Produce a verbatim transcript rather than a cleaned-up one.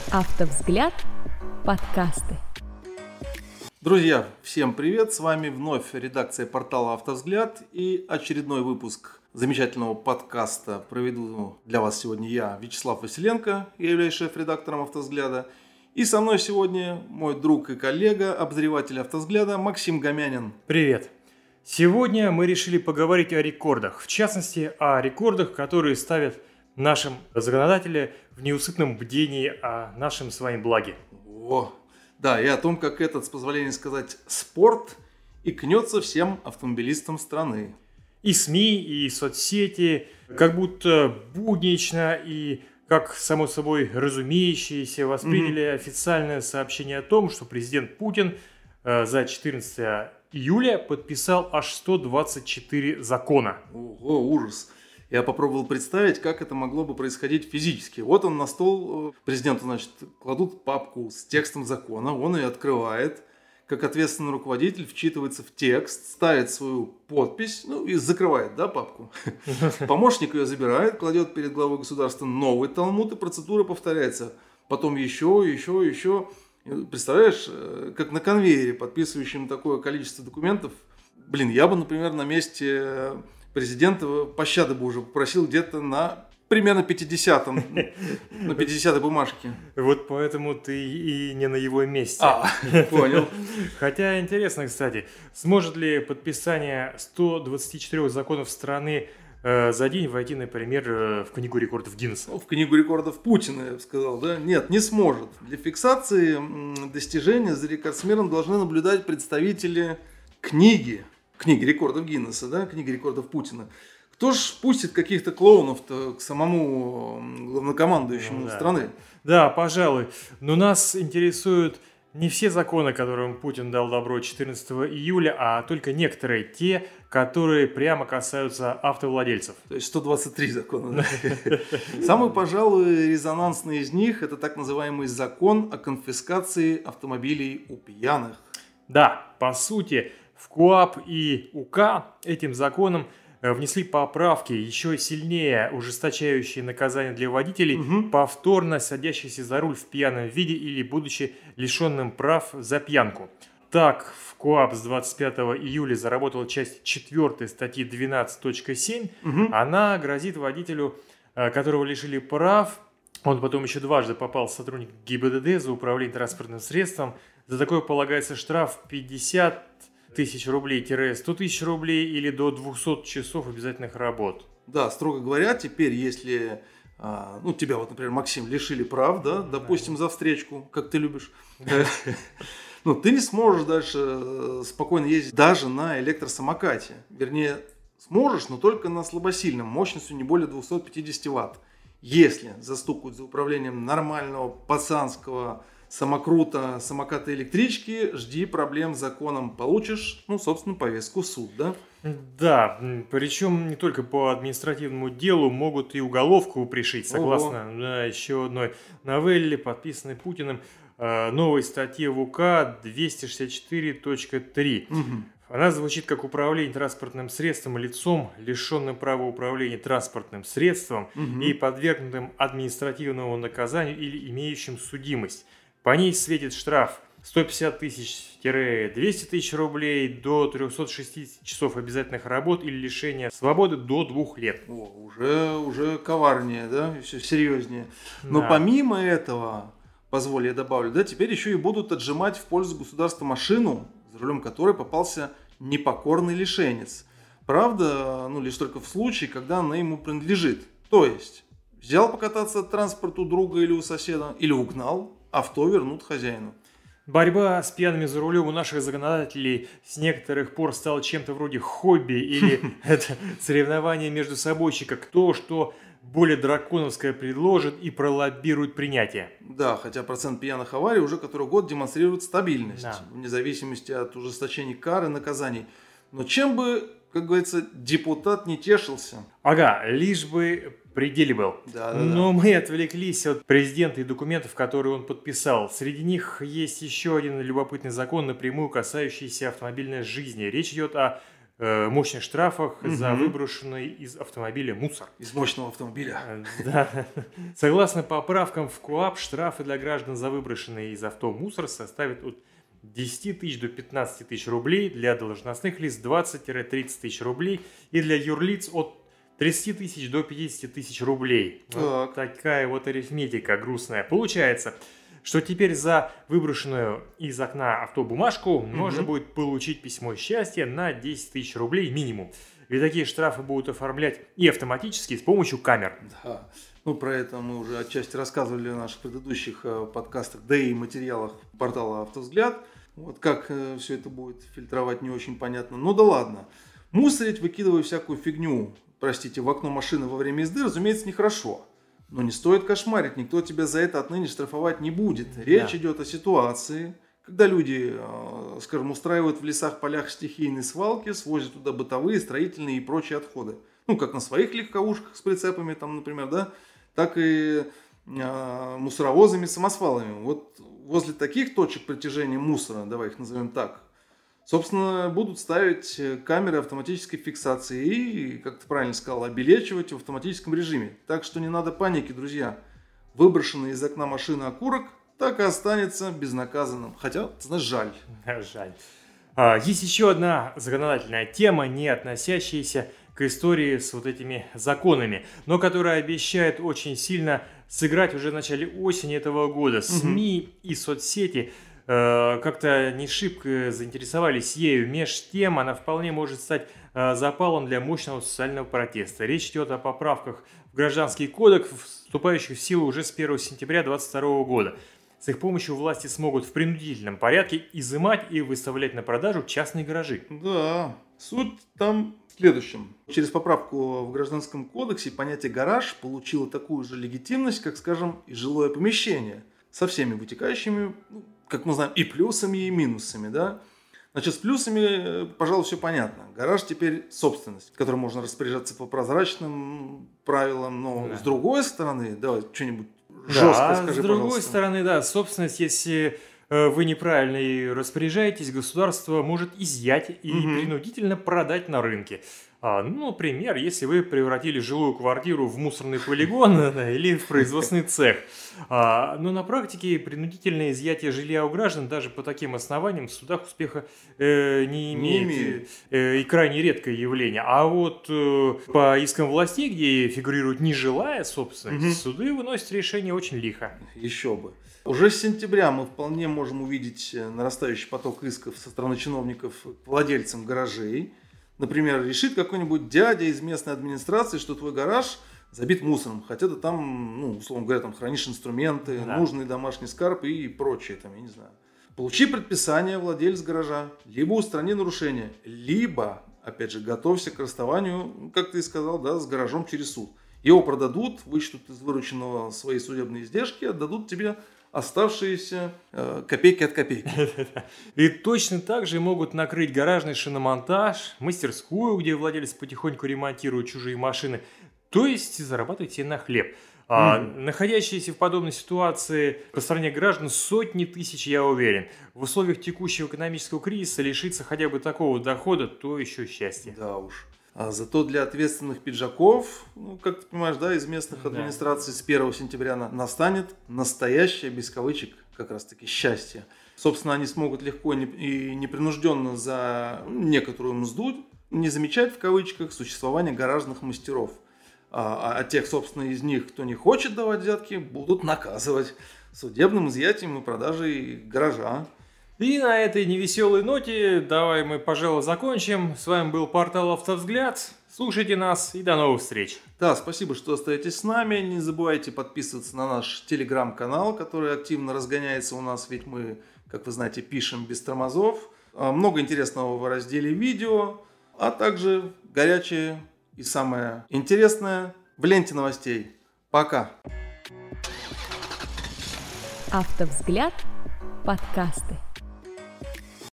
Автовзгляд. Подкасты. Друзья, всем привет! С вами вновь редакция портала «Автовзгляд» и очередной выпуск замечательного подкаста проведу для вас сегодня я, Вячеслав Василенко, я являюсь шеф-редактором «Автовзгляда». И со мной сегодня мой друг и коллега, обозреватель «Автовзгляда» Максим Гомянин. Привет! Сегодня мы решили поговорить о рекордах, в частности о рекордах, которые ставят нашим законодатели в неусыпном бдении о нашем с вами благе. О, да, и о том, как этот, с позволения сказать, спорт икнется всем автомобилистам страны. И СМИ, и соцсети как будто буднично и как само собой разумеющееся восприняли mm-hmm. официальное сообщение о том, что президент Путин э, за четырнадцатое июля подписал аж сто двадцать четыре закона. Ого, ужас. Я попробовал представить, как это могло бы происходить физически. Вот он на стол, президенту, значит, кладут папку с текстом закона, он ее открывает, как ответственный руководитель вчитывается в текст, ставит свою подпись, ну и закрывает, да, папку. Помощник ее забирает, кладет перед главой государства новый талмуд, и процедура повторяется. Потом еще, еще, еще. Представляешь, как на конвейере, подписывающем такое количество документов. Блин, я бы, например, на месте президента пощады бы уже попросил где-то на примерно пятидесятом, на пятидесятой бумажке. Вот поэтому ты и не на его месте. А, понял. Хотя интересно, кстати, сможет ли подписание ста двадцати четырёх законов страны э, за день войти, например, э, в книгу рекордов Гиннесса? Ну, в книгу рекордов Путина, я бы сказал, да? Нет, не сможет. Для фиксации м, достижения за рекордсменом должны наблюдать представители книги. Книги рекордов Гиннесса, да, книги рекордов Путина. Кто ж пустит каких-то клоунов-то к самому главнокомандующему ну, да. страны? Да, пожалуй. Но нас интересуют не все законы, которым Путин дал добро четырнадцатого июля, а только некоторые, те, которые прямо касаются автовладельцев. То есть сто двадцать три закона. Самый, пожалуй, резонансный из них – это так называемый закон о конфискации автомобилей у пьяных. Да, по сути, в КоАП и УК этим законом внесли поправки, еще сильнее ужесточающие наказания для водителей, угу. повторно садящихся за руль в пьяном виде или будучи лишенным прав за пьянку. Так, в КоАП с двадцать пятого июля заработала часть четвёртой статьи двенадцать точка семь. Угу. Она грозит водителю, которого лишили прав, он потом еще дважды попал в сотрудник ГИБДД за управление транспортным средством. За такое полагается штраф пятьдесят тысяч рублей - сто тысяч рублей или до двухсот часов обязательных работ. Да, строго говоря, теперь, если ну, тебя, вот, например, Максим, лишили прав, да, допустим, за встречку, как ты любишь, ну, ты не сможешь дальше спокойно ездить даже на электросамокате. Вернее, сможешь, но только на слабосильном, мощностью не более двухсот пятидесяти ватт. Если застукают за управлением нормального пацанского самокрута, самоката электрички, жди проблем с законом, получишь, ну, собственно, повестку в суд, да? Да, причем не только по административному делу могут и уголовку пришить, согласно да, еще одной новелле, подписанной Путиным, новой статье в УК двести шестьдесят четыре точка три. Угу. Она звучит как управление транспортным средством лицом, лишенным права управления транспортным средством угу. и подвергнутым административному наказанию или имеющим судимость. По ней светит штраф сто пятьдесят тысяч - двести тысяч рублей, до трехсот шестидесяти часов обязательных работ или лишения свободы до двух лет. О, уже, уже коварнее, да, все серьезнее. Но да. помимо этого, позволь я добавлю, да, теперь еще и будут отжимать в пользу государства машину, за рулем которой попался непокорный лишенец. Правда, ну лишь только в случае, когда она ему принадлежит. То есть, взял покататься от транспорта у друга или у соседа, или угнал, авто вернут хозяину. Борьба с пьяными за рулем у наших законодателей с некоторых пор стала чем-то вроде хобби или это соревнование между собойчика, кто что более драконовское предложит и пролоббирует принятие. Да, хотя процент пьяных аварий уже который год демонстрирует стабильность, да. вне зависимости от ужесточения кар и наказаний. Но чем бы, как говорится, депутат не тешился. Ага, лишь бы пределе был. Да, да, Но да. мы отвлеклись от президента и документов, которые он подписал. Среди них есть еще один любопытный закон, напрямую касающийся автомобильной жизни. Речь идет о э, мощных штрафах Мгм. за выброшенный из автомобиля мусор. Из мощного автомобиля. Э, Да. Согласно поправкам в КоАП, штрафы для граждан за выброшенный из авто мусор составят от десяти тысяч до пятнадцати тысяч рублей, для должностных лиц двадцать-тридцать тысяч рублей и для юрлиц от тридцати тысяч до пятидесяти тысяч рублей. Вот Так. такая вот арифметика грустная. Получается, что теперь за выброшенную из окна авто бумажку можно будет получить письмо счастья на десять тысяч рублей минимум. Ведь такие штрафы будут оформлять и автоматически с помощью камер. Да. Ну, про это мы уже отчасти рассказывали в наших предыдущих э, подкастах, да и материалах портала «Автовзгляд». Вот как э, все это будет фильтровать, не очень понятно. Ну да ладно. Мусорить, выкидывая всякую фигню, простите, в окно машины во время езды, разумеется, нехорошо. Но не стоит кошмарить, никто тебя за это отныне штрафовать не будет. Речь Да. идет о ситуации, когда люди, э, скажем, устраивают в лесах, полях стихийные свалки, свозят туда бытовые, строительные и прочие отходы. Ну, как на своих легковушках с прицепами, там, например, да, так и э, мусоровозами, самосвалами. Вот возле таких точек притяжения мусора, давай их назовем так, собственно, будут ставить камеры автоматической фиксации и, как ты правильно сказал, обелечивать в автоматическом режиме. Так что не надо паники, друзья. Выброшенный из окна машины окурок так и останется безнаказанным. Хотя, ты знаешь, жаль. Жаль. А, Есть еще одна законодательная тема, не относящаяся к истории с вот этими законами, но которая обещает очень сильно сыграть уже в начале осени этого года. СМИ и соцсети э, как-то не шибко заинтересовались ею. Меж тем она вполне может стать э, запалом для мощного социального протеста. Речь идет о поправках в Гражданский кодекс, вступающих в силу уже с первого сентября две тысячи двадцать второго года. С их помощью власти смогут в принудительном порядке изымать и выставлять на продажу частные гаражи. Да, суть там в следующем. Через поправку в Гражданском кодексе понятие гараж получило такую же легитимность, как, скажем, и жилое помещение, со всеми вытекающими, ну, как мы знаем, и плюсами, и минусами, да. Значит, с плюсами, пожалуй, все понятно. Гараж теперь собственность, которой можно распоряжаться по прозрачным правилам, но Да. с другой стороны, давай что-нибудь Да, жестко а скажи, с другой пожалуйста. стороны, да, собственность, если э, вы неправильно ей распоряжаетесь, государство может изъять и Мгм. принудительно продать на рынке. А, ну, например, если вы превратили жилую квартиру в мусорный полигон да, или в производственный цех. А, но на практике принудительное изъятие жилья у граждан даже по таким основаниям в судах успеха э, не Не имеет. имеет. э, и крайне редкое явление. А вот э, по искам властей, где фигурирует нежилая собственность, Мгм. суды выносят решение очень лихо. Еще бы. Уже с сентября мы вполне можем увидеть э, нарастающий поток исков со стороны чиновников к владельцам гаражей. Например, решит какой-нибудь дядя из местной администрации, что твой гараж забит мусором, хотя ты там, ну, условно говоря, там хранишь инструменты, Да. нужный домашний скарб и прочее, там, я не знаю. Получи предписание, владелец гаража, либо устрани нарушение, либо, опять же, готовься к расставанию, ну, как ты и сказал, да, с гаражом через суд. Его продадут, вычтут из вырученного свои судебные издержки, отдадут тебе оставшиеся э, копейки от копейки. И точно так же могут накрыть гаражный шиномонтаж, мастерскую, где владелец потихоньку ремонтирует чужие машины, то есть зарабатывать себе на хлеб. А, Мгм. находящиеся в подобной ситуации по стране граждан сотни тысяч, я уверен. В условиях текущего экономического кризиса лишиться хотя бы такого дохода, то еще счастье. Да уж. А зато для ответственных пиджаков, ну, как ты понимаешь, да, из местных Да. администраций с первого сентября на- настанет настоящее, без кавычек, как раз таки счастье. Собственно, они смогут легко не- и непринужденно за некоторую мзду не замечать, в кавычках, существование гаражных мастеров. А, а тех, собственно, из них, кто не хочет давать взятки, будут наказывать судебным изъятием и продажей гаража. И на этой невеселой ноте давай мы, пожалуй, закончим. С вами был портал «Автовзгляд». Слушайте нас и до новых встреч. Да, спасибо, что остаетесь с нами. Не забывайте подписываться на наш телеграм-канал, который активно разгоняется у нас, ведь мы, как вы знаете, пишем без тормозов. А, Много интересного в разделе видео, а также горячее и самое интересное в ленте новостей. Пока! Автовзгляд. Подкасты.